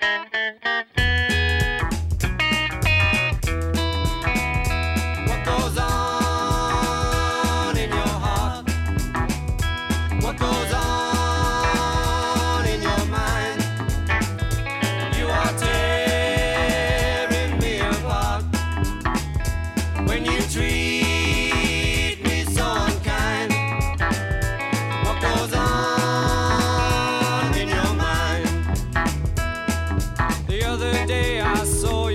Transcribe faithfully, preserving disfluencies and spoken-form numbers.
What goes on in your heart? What goes on in your mind? You are tearing me apart when you treat me so unkind. What goes on in your mind? The other day I saw you